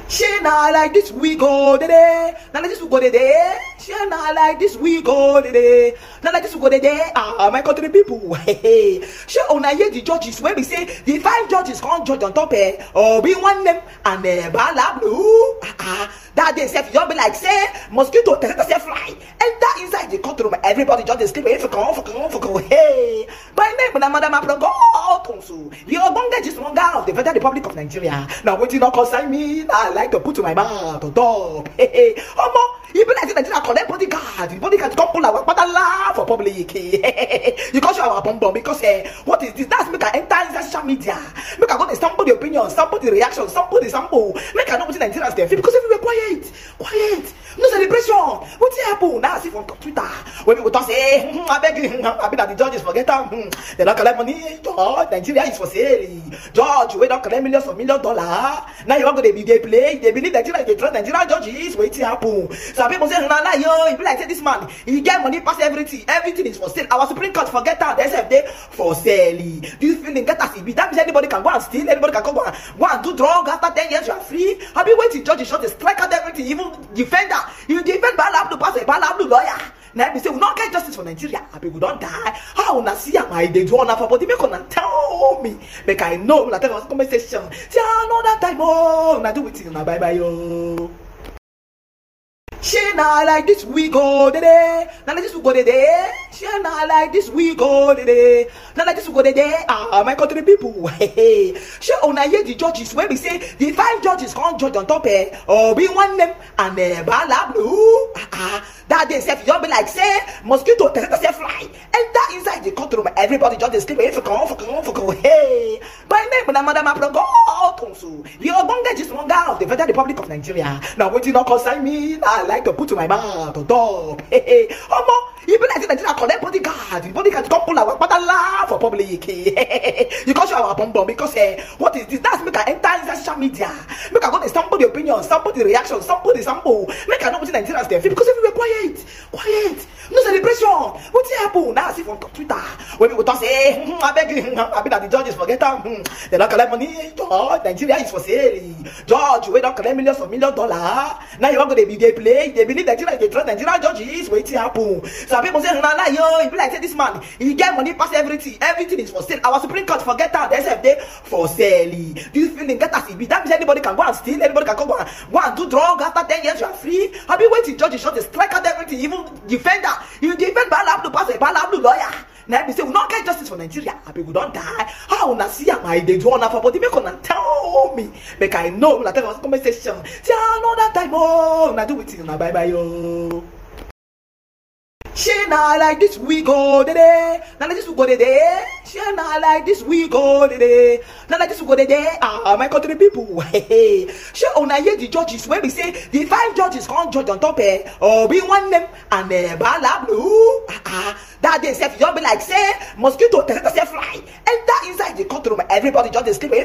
She not like this we go today. Not like this we go today. She not like this we go today. Not like this we go today. Ah, my country people. Hey, she only hear the judges when we say the 5 judges can't judge on top or be one them and bala blue. That day self you be like say mosquito say fly enter inside the courtroom. Everybody just sleep. Hey, my name na Madam Aprongo Tonsu. You are going to get this one of the Federal Republic of Nigeria. Now what you not consign me? I like to put to my mouth on top. Hey, you be like Nigeria collect bodyguard. The bodyguard come pull our patala for public. You call our bomb because what is this? That's make I enter inside social media. Make I go to sample the opinion, sample the reaction, sample the sample. Make I know what Nigerians there because everywhere quiet. No celebration. What's happen? Now I see from Twitter when people talk say, I beg you, I be that the judges forget them. They don't collect money. George, Nigeria is for sale. George, we don't collect millions of $1 million. Now you want to they play. They believe Nigeria, they trust Nigerian judges. What's happen? Some people say, nah, yo, you be like say this man, he get money past everything. Everything is for sale. Our Supreme Court forget that. They say for sale. Do you feeling get us? That means anybody can go and steal. Anybody can go and do drug after 10 years. You are free. Have you waited? Judges shot the strike at everything. Even defender. You defend Balablu pass a Balablu lawyer. Now we say we not get justice for Nigeria. People don't die. How na see am I dey do on for body make una tell me. Make I know na tell us conversation. See another time oh na do with you na bye bye yo. She not like this we go today. Not like this we go today. She not like this we go today. Not like this we go today. Ah, my country people. Hey, she only hear the judges when we say the 5 judges can't judge on top or be one them and bala blue. That day self you be like say mosquito say fly enter inside the courtroom. Everybody just sleep. Hey, my name na Madam Aprongo Tonsu. You are going to get this one of the Federal Republic of Nigeria. Now what you not consign me? I like to put to my mouth on top. Hey, you be like Nigeria collect bodyguard. The bodyguard come pull our patala for public. You call our bomb because what is this? That's make I enter inside social media. Make I go to sample the opinion, sample the reaction, sample the sample. Make I know what Nigerians there because everywhere quiet. No celebration. What's happen? Now I see from Twitter when people talk say, I beg you, I be that the judges forget them. They don't collect money. George, Nigeria is for sale. George, we don't collect millions of $1 million. Now you want to they play. They believe Nigeria, they trust Nigerian judges. What's happen? Some people say, nah, yo, you be like say this man, he get money past everything. Everything is for sale. Our Supreme Court forget that. They say for sale. Do you feeling get us? That means anybody can go and steal. Anybody can go and do drug after 10 years. You are free. Have you waited? Judges shot the strike at everything. Even defender. You defend Balablu pass a Balablu lawyer. Now we say we not get justice for Nigeria. People don't die. How na see am I dey do on for body make una tell me. Make I know na tell us conversation. See another time oh na do with you na bye bye yo. She not like this we go today. Not like this we go today. She not like this we go today. Not like this we go today. Ah, my country people. Hey, she only hear the judges when we say the 5 judges can't judge on top or be one them and bala blue. That day self you be like say mosquito say fly enter inside the courtroom. Everybody just sleep.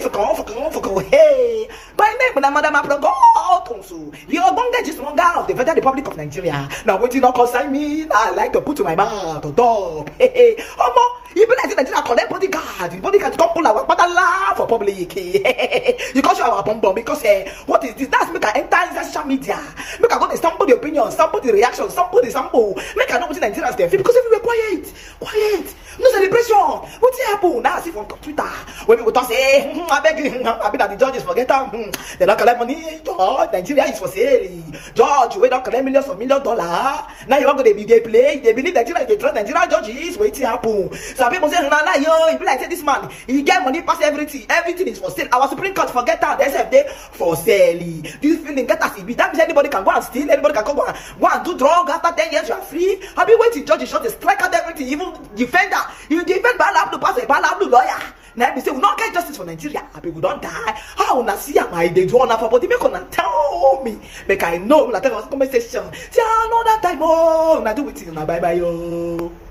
Hey, my name na Madam Aprongo Tonsu. You are going to get this one of the Federal Republic of Nigeria. Now what you not consign me? I like to put to my mouth on top. Hey, you be like Nigeria collect bodyguard. The bodyguard come pull our patala for public. You call our bomb because what is this? That's make I enter inside social media. Make I go to sample the opinion, sample the reaction, sample the sample. Make I know what Nigerians there because everywhere quiet. No celebration. What's happen? Now I see from Twitter when people talk say, I beg you, I be that the judges forget them. They don't collect money. George, Nigeria is for sale. George, we don't collect millions of $1 million. Now you want to they play. They believe Nigeria, they trust Nigerian judges. What's happen? Some people say, nah, yo, you be like say this man, he get money past everything. Everything is for sale. Our Supreme Court forget that. They say for sale. Do you feeling get us? That means anybody can go and steal. Anybody can go and do drug after 10 years. You are free. Have you waited? Judges shot the strike at everything. Even defender. You defend Balablu pass a Balablu lawyer. Now we say we not get justice for Nigeria. People don't die. How na see am I dey do on for body make una tell me. Make I know na tell us conversation. See another time oh na do with you na bye bye yo.